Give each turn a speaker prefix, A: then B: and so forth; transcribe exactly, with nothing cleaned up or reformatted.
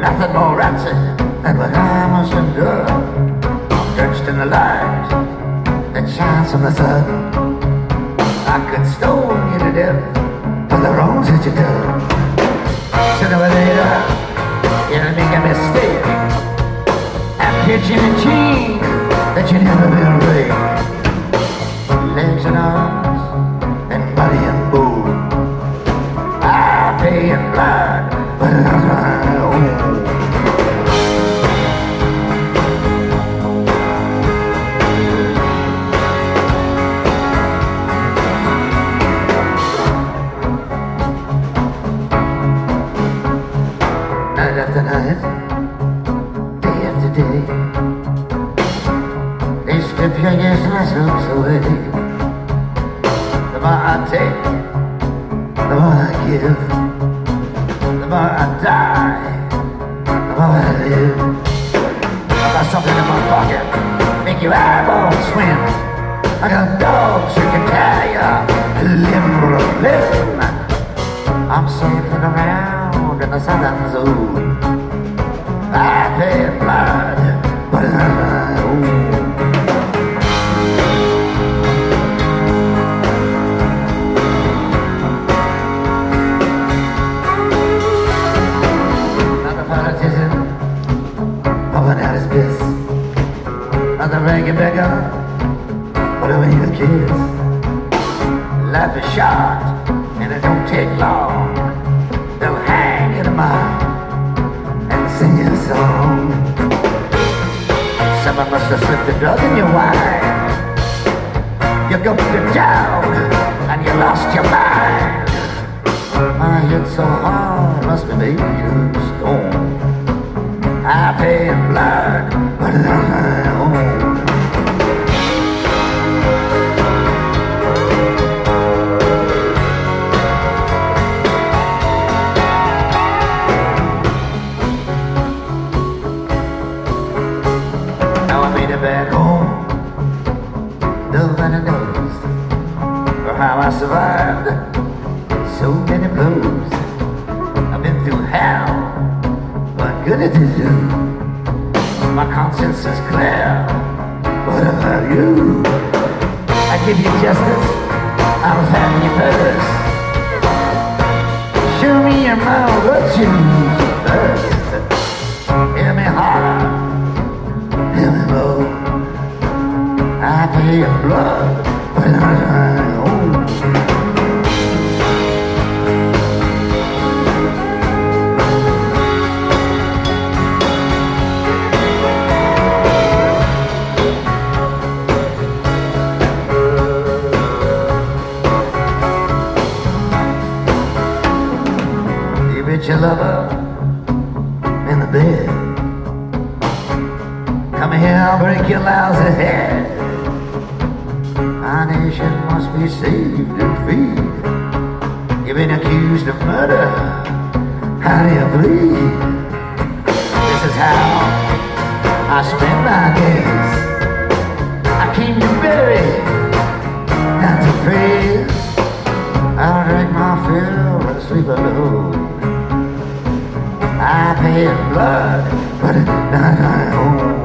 A: nothing more rancid than what I must endure. I'm drenched in the light that shines from the sun. I could stone you to death for the wrongs that you done. Sooner or later, you'll make a mistake and pitching a chain that you never will break. Legs and arms and body and bone, I pay in blood, but not my own. Night after night, day after day, they strip your useless hopes away. The more I take, the more I give. The more I die, the more I live. I got something in my pocket, make your eyeballs swim. I got dogs who can tear you limb from limb. I'm sailing around in the southern zone. I pay blood, but not my own. Another ragged beggar, whatever you kiss. Life is short, and it don't take long. They'll hang in a mile and sing you a song. Someone must have slipped a drug in your wine. You gulped it down, and you lost your mind. My head so hard, must be made of stone. I pay in blood, but not my own. Now I made it back home. Nobody knows for how I survived so many blows. I've been through hell. What good it is you? My conscience is clear. What about you? I give you justice, I'll fatten your purse. Show me your moral virtues first. Hear me holler, hear me blow. I pay your blood, but not my own. Your lover in the bed. Come here, I'll break your lousy head. Our nation must be saved and freed. You've been accused of murder. How do you plead? This is how I spend my days. I came to bury, not to praise. I'll drink my fill and sleep alone. I pay in blood, but not my own.